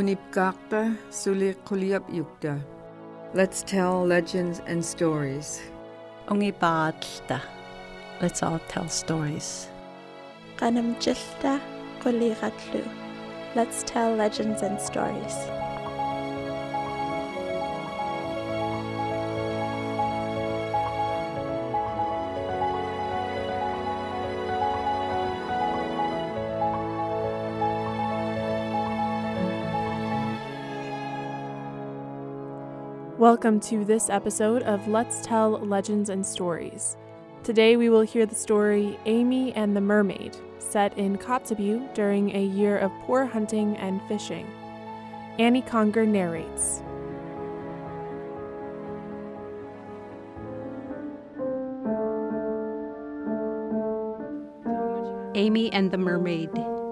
Unipkakta suli kuliap yukta. Let's tell legends and stories. Ungibaatlta. Let's all tell stories. Qanamjilta quliqatlu. Let's tell legends and stories. Welcome to this episode of Let's Tell Legends and Stories. Today we will hear the story Amy and the Mermaid, set in Kotzebue during a year of poor hunting and fishing. Annie Conger narrates. Amy and the Mermaid.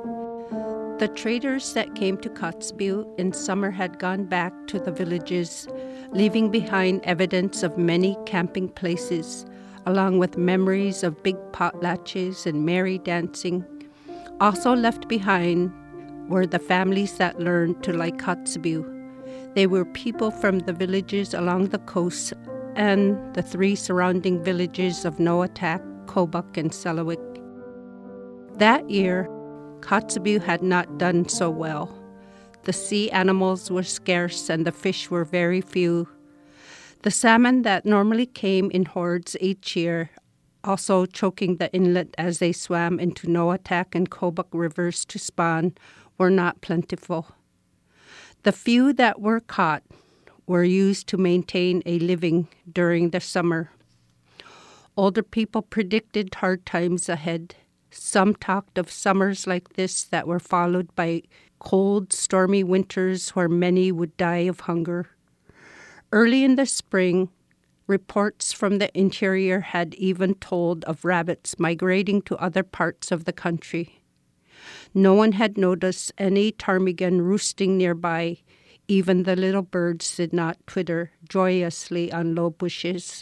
The traders that came to Kotzebue in summer had gone back to the villages, leaving behind evidence of many camping places, along with memories of big potlatches and merry dancing. Also left behind were the families that learned to like Kotzebue. They were people from the villages along the coast and the three surrounding villages of Noatak, Kobuk, and Selawik. That year, Kotzebue had not done so well. The sea animals were scarce and the fish were very few. The salmon that normally came in hordes each year, also choking the inlet as they swam into Noatak and Kobuk rivers to spawn, were not plentiful. The few that were caught were used to maintain a living during the summer. Older people predicted hard times ahead. Some talked of summers like this that were followed by cold, stormy winters where many would die of hunger. Early in the spring, reports from the interior had even told of rabbits migrating to other parts of the country. No one had noticed any ptarmigan roosting nearby. Even the little birds did not twitter joyously on low bushes.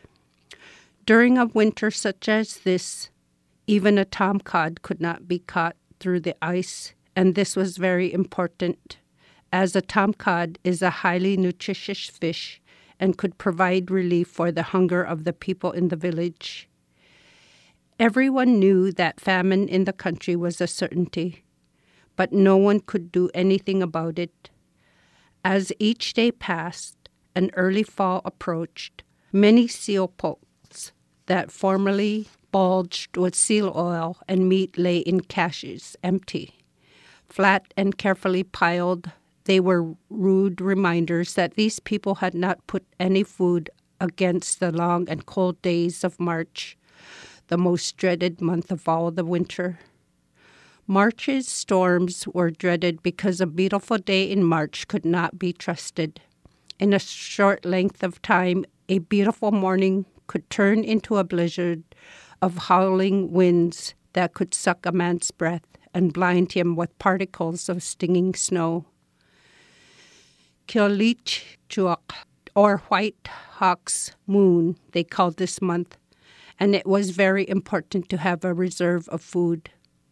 During a winter such as this, even a tomcod could not be caught through the ice, and this was very important, as a tomcod is a highly nutritious fish and could provide relief for the hunger of the people in the village. Everyone knew that famine in the country was a certainty, but no one could do anything about it. As each day passed and early fall approached, many seal pots that formerly bulged with seal oil and meat lay in caches, empty. Flat and carefully piled, they were rude reminders that these people had not put any food against the long and cold days of March, the most dreaded month of all the winter. March's storms were dreaded because a beautiful day in March could not be trusted. In a short length of time, a beautiful morning could turn into a blizzard of howling winds that could suck a man's breath and blind him with particles of stinging snow. Killichchuak, or White Hawk's Moon, they called this month, and it was very important to have a reserve of food.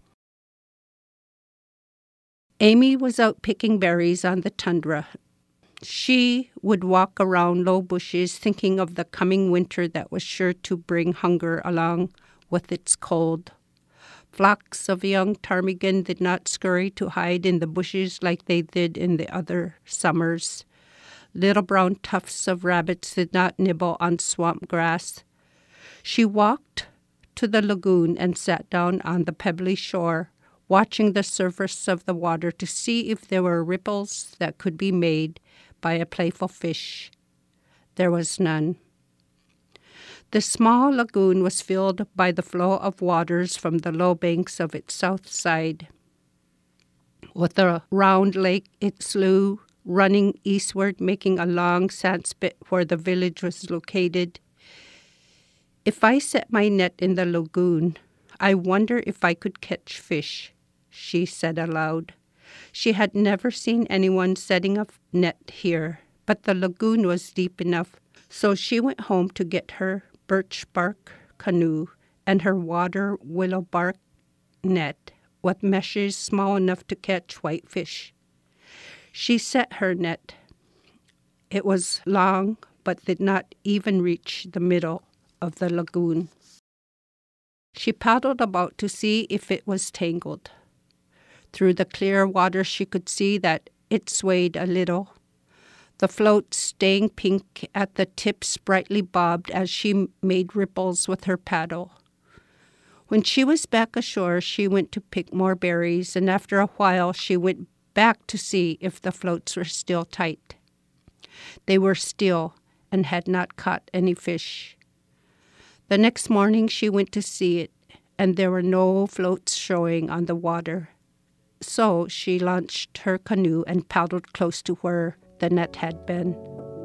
Amy was out picking berries on the tundra. She would walk around low bushes thinking of the coming winter that was sure to bring hunger along with its cold. Flocks of young ptarmigan did not scurry to hide in the bushes like they did in the other summers. Little brown tufts of rabbits did not nibble on swamp grass. She walked to the lagoon and sat down on the pebbly shore, watching the surface of the water to see if there were ripples that could be made by a playful fish. There was none. The small lagoon was filled by the flow of waters from the low banks of its south side. With a round lake, its slough running eastward, making a long sandspit where the village was located. If I set my net in the lagoon, I wonder if I could catch fish, she said aloud. She had never seen anyone setting a net here, but the lagoon was deep enough, so she went home to get her birch bark canoe and her water willow bark net with meshes small enough to catch whitefish. She set her net. It was long, but did not even reach the middle of the lagoon. She paddled about to see if it was tangled. Through the clear water, she could see that it swayed a little. The float, staying pink at the tips, brightly bobbed as she made ripples with her paddle. When she was back ashore, she went to pick more berries, and after a while she went back to see if the floats were still tight. They were still and had not caught any fish. The next morning she went to see it, and there were no floats showing on the water. So she launched her canoe and paddled close to where the net had been.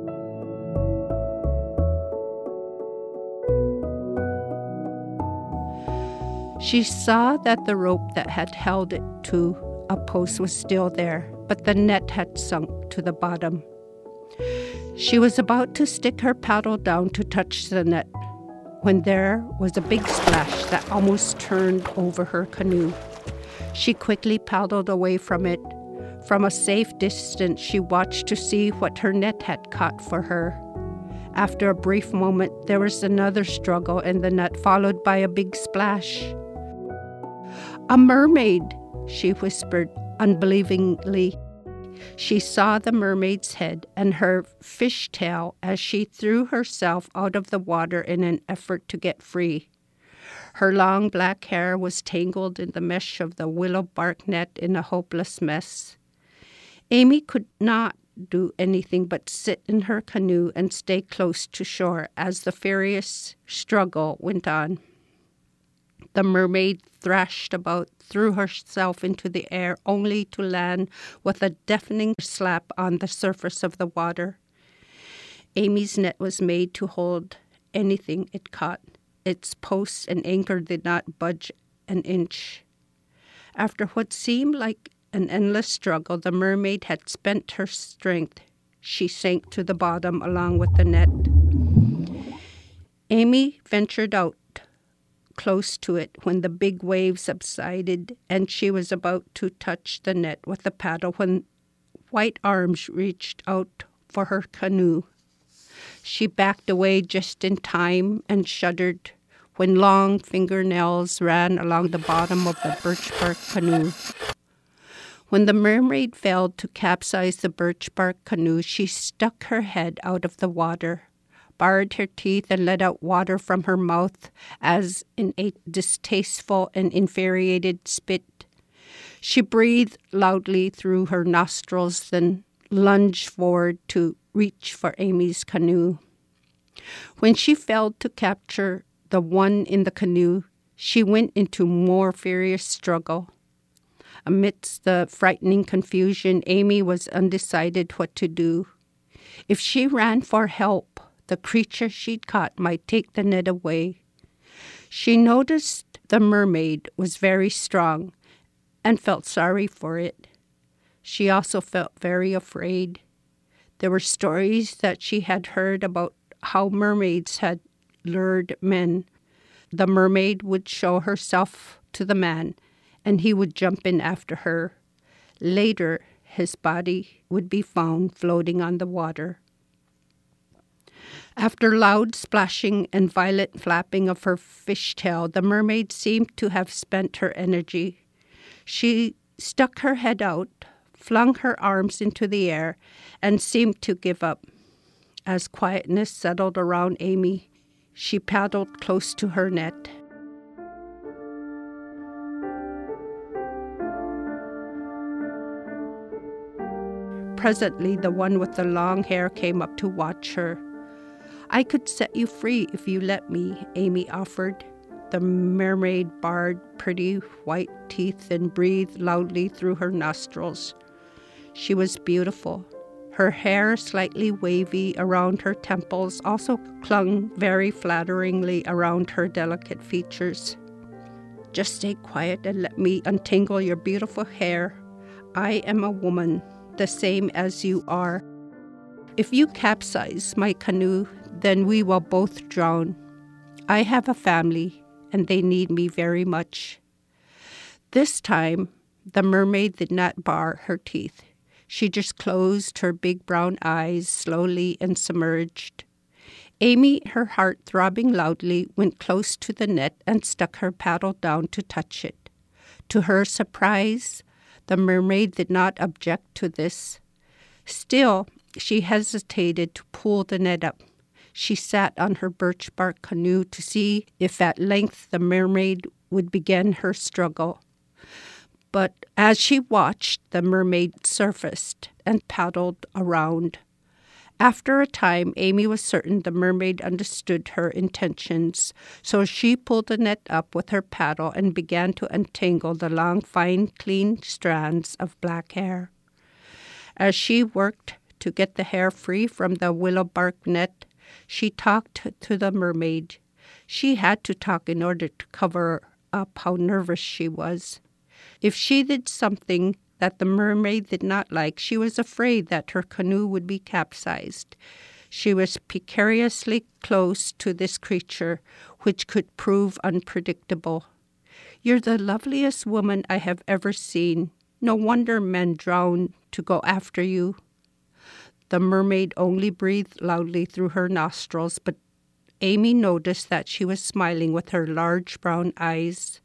She saw that the rope that had held it to a post was still there, but the net had sunk to the bottom. She was about to stick her paddle down to touch the net when there was a big splash that almost turned over her canoe. She quickly paddled away from it. From a safe distance, she watched to see what her net had caught for her. After a brief moment, there was another struggle in the net, followed by a big splash. "A mermaid," she whispered unbelievingly. She saw the mermaid's head and her fishtail as she threw herself out of the water in an effort to get free. Her long black hair was tangled in the mesh of the willow bark net in a hopeless mess. Amy could not do anything but sit in her canoe and stay close to shore as the furious struggle went on. The mermaid thrashed about, threw herself into the air, only to land with a deafening slap on the surface of the water. Amy's net was made to hold anything it caught. Its post and anchor did not budge an inch. After what seemed like an endless struggle, the mermaid had spent her strength. She sank to the bottom along with the net. Amy ventured out close to it when the big wave subsided, and she was about to touch the net with the paddle when white arms reached out for her canoe. She backed away just in time and shuddered when long fingernails ran along the bottom of the birch bark canoe. When the mermaid failed to capsize the birch bark canoe, she stuck her head out of the water, bared her teeth, and let out water from her mouth as in a distasteful and infuriated spit. She breathed loudly through her nostrils, then lunged forward to reach for Amy's canoe. When she failed to capture the one in the canoe, she went into more furious struggle. Amidst the frightening confusion, Amy was undecided what to do. If she ran for help, the creature she'd caught might take the net away. She noticed the mermaid was very strong and felt sorry for it. She also felt very afraid. There were stories that she had heard about how mermaids had lured men. The mermaid would show herself to the man, and he would jump in after her. Later, his body would be found floating on the water. After loud splashing and violent flapping of her fishtail, the mermaid seemed to have spent her energy. She stuck her head out, flung her arms into the air, and seemed to give up. As quietness settled around Amy, she paddled close to her net. Presently, the one with the long hair came up to watch her. "I could set you free if you let me," Amy offered. The mermaid bared pretty white teeth and breathed loudly through her nostrils. She was beautiful. Her hair, slightly wavy around her temples, also clung very flatteringly around her delicate features. "Just stay quiet and let me untangle your beautiful hair. I am a woman, the same as you are. If you capsize my canoe, then we will both drown. I have a family, and they need me very much." This time, the mermaid did not bar her teeth. She just closed her big brown eyes slowly and submerged. Amy, her heart throbbing loudly, went close to the net and stuck her paddle down to touch it. To her surprise, the mermaid did not object to this. Still, she hesitated to pull the net up. She sat on her birch bark canoe to see if at length the mermaid would begin her struggle. But as she watched, the mermaid surfaced and paddled around. After a time, Amy was certain the mermaid understood her intentions, so she pulled the net up with her paddle and began to untangle the long, fine, clean strands of black hair. As she worked to get the hair free from the willow bark net, she talked to the mermaid. She had to talk in order to cover up how nervous she was. If she did something that the mermaid did not like, she was afraid that her canoe would be capsized. She was precariously close to this creature, which could prove unpredictable. "You're the loveliest woman I have ever seen. No wonder men drown to go after you." The mermaid only breathed loudly through her nostrils, but Amy noticed that she was smiling with her large brown eyes.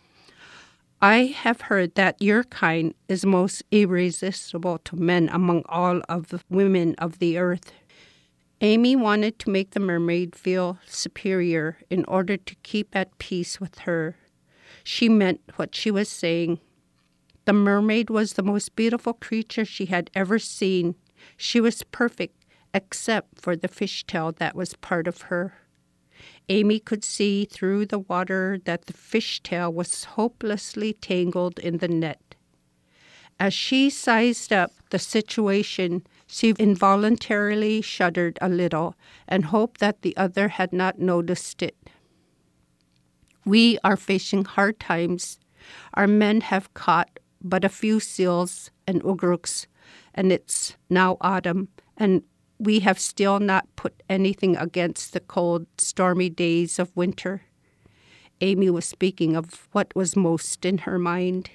"I have heard that your kind is most irresistible to men among all of the women of the earth." Amy wanted to make the mermaid feel superior in order to keep at peace with her. She meant what she was saying. The mermaid was the most beautiful creature she had ever seen. She was perfect, except for the fishtail that was part of her. Amy could see through the water that the fishtail was hopelessly tangled in the net. As she sized up the situation, she involuntarily shuddered a little and hoped that the other had not noticed it. "We are facing hard times. Our men have caught but a few seals and ugrooks, and it's now autumn, and we have still not put anything against the cold, stormy days of winter." Amy was speaking of what was most in her mind.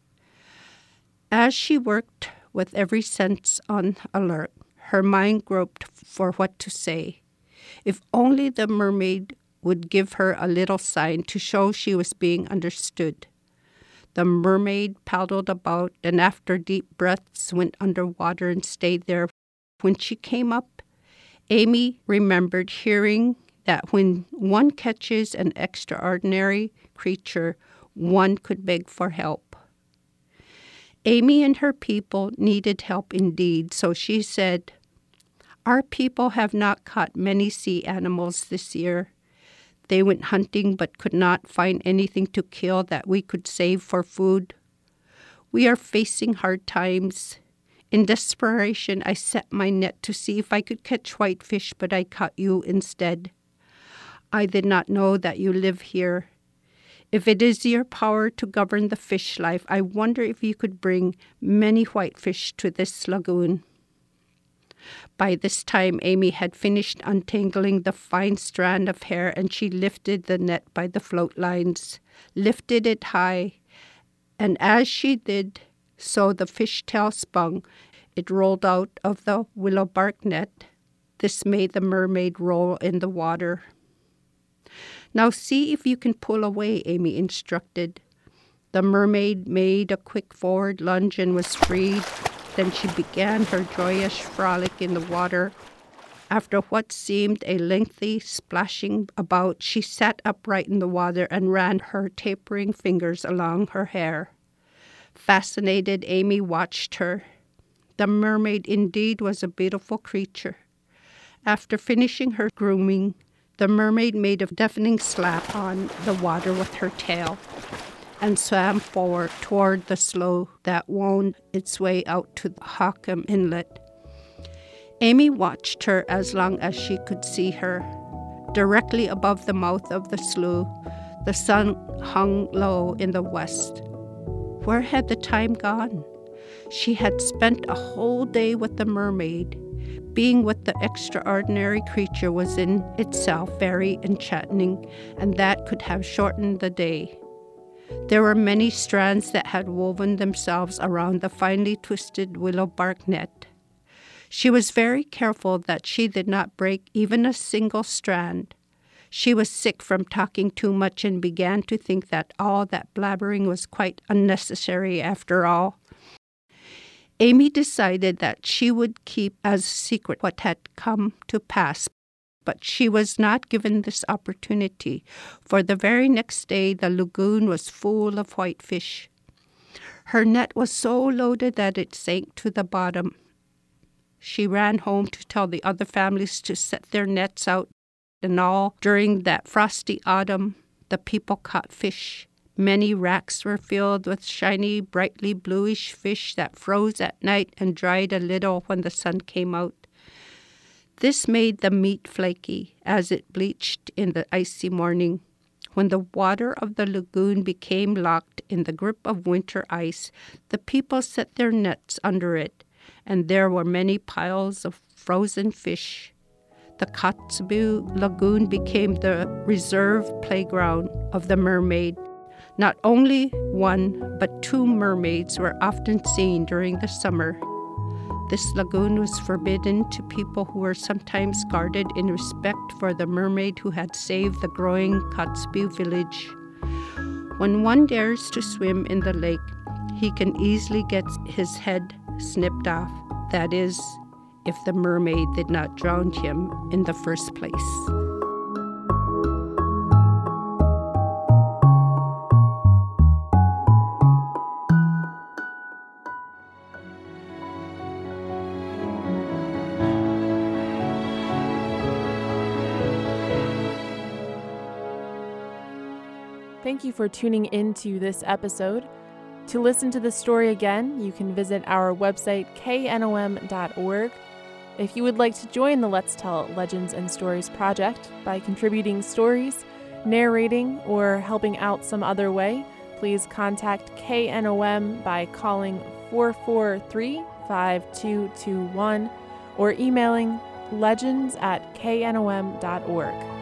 As she worked with every sense on alert, her mind groped for what to say. If only the mermaid would give her a little sign to show she was being understood. The mermaid paddled about and after deep breaths went underwater and stayed there. When she came up, Amy remembered hearing that when one catches an extraordinary creature, one could beg for help. Amy and her people needed help indeed, so she said, "Our people have not caught many sea animals this year. They went hunting but could not find anything to kill that we could save for food. We are facing hard times. In desperation, I set my net to see if I could catch whitefish, but I caught you instead. I did not know that you live here. If it is your power to govern the fish life, I wonder if you could bring many whitefish to this lagoon." By this time, Amy had finished untangling the fine strand of hair, and she lifted the net by the float lines, lifted it high, and as she did so, the fishtail spun. It rolled out of the willow bark net. This made the mermaid roll in the water. "Now see if you can pull away," Amy instructed. The mermaid made a quick forward lunge and was freed. Then she began her joyous frolic in the water. After what seemed a lengthy splashing about, she sat upright in the water and ran her tapering fingers along her hair. Fascinated, Amy watched her. The mermaid indeed was a beautiful creature. After finishing her grooming, the mermaid made a deafening slap on the water with her tail and swam forward toward the slough that wound its way out to Hockham Inlet. Amy watched her as long as she could see her. Directly above the mouth of the slough, the sun hung low in the west. Where had the time gone? She had spent a whole day with the mermaid. Being with the extraordinary creature was in itself very enchanting, and that could have shortened the day. There were many strands that had woven themselves around the finely twisted willow bark net. She was very careful that she did not break even a single strand. She was sick from talking too much and began to think that all that blabbering was quite unnecessary after all. Amy decided that she would keep as secret what had come to pass, but she was not given this opportunity, for the very next day the lagoon was full of whitefish. Her net was so loaded that it sank to the bottom. She ran home to tell the other families to set their nets out, and all during that frosty autumn the people caught fish. Many racks were filled with shiny, brightly bluish fish that froze at night and dried a little when the sun came out. This made the meat flaky as it bleached in the icy morning. When the water of the lagoon became locked in the grip of winter ice, the people set their nets under it, and there were many piles of frozen fish. The Kotzebue Lagoon became the reserve playground of the mermaid. Not only one, but two mermaids were often seen during the summer. This lagoon was forbidden to people who were sometimes guarded in respect for the mermaid who had saved the growing Kotzebue village. When one dares to swim in the lake, he can easily get his head snipped off. That is, if the mermaid did not drown him in the first place. Thank you for tuning into this episode. To listen to the story again, you can visit our website, knom.org. If you would like to join the Let's Tell Legends and Stories project by contributing stories, narrating, or helping out some other way, please contact KNOM by calling 443-5221 or emailing legends@knom.org.